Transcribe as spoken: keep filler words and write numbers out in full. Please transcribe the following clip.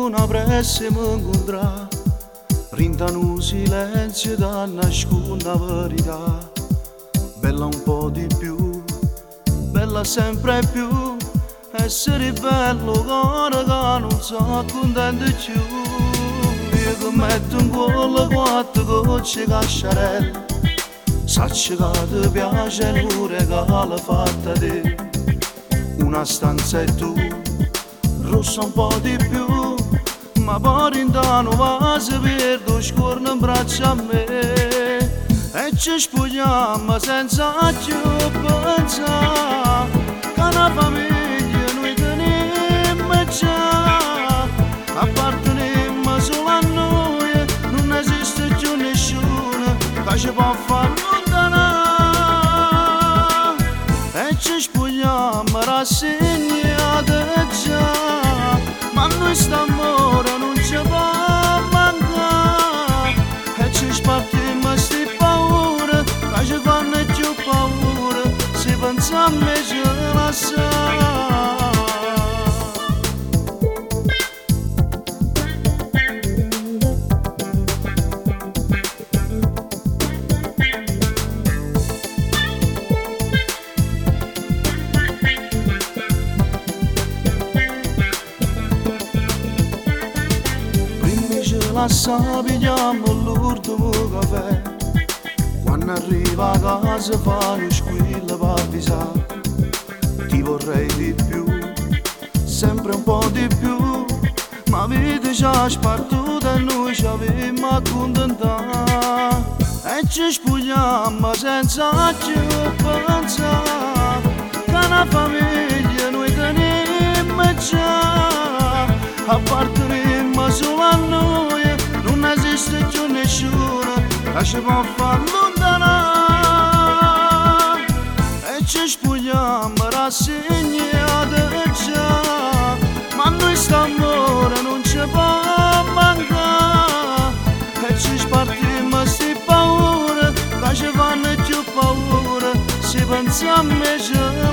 una pressa mi incontra, rintano un silenzio da nascondere la verità. Bella un po' di più, bella sempre più, essere bello cuore che non sono contento più. Io che metto in cuore quattro gocce casciarelle, sacci che ti piace pure che l'ha fatta te. Una stanza e tu, rossa un po' di più, ma poi intanto va si perdo scorno in braccio a me. E ci spogliamo senza più pensare che una famiglia noi teniamo già. Apparteniamo solo a noi, non esiste più nessuno che ci può far allontanare. E ci spogliamo rassegnati già, ma noi st'amore non ci può mancare. E ci spartiamo sti paure che ci fanno più paura se pensiamo e ce la sa. Lascia pigliamo l'ultimo caffè, quando arriva a casa fai lo squillo per avvisare. Ti vorrei di più, sempre un po' di più, ma vita ci ha spartuta e noi ci avevamo a contentare. E ci spogliamo senza più pensare che una famiglia noi teniamo già. Apparteniamo solo a noi, non esiste più nessuno che ci può far allontanare. E ci spogliamo rassegnati già, ma noi st'amore non ci può mancare. E ci spartiamo sti paure che ci fanno più paura se pensiamo e ce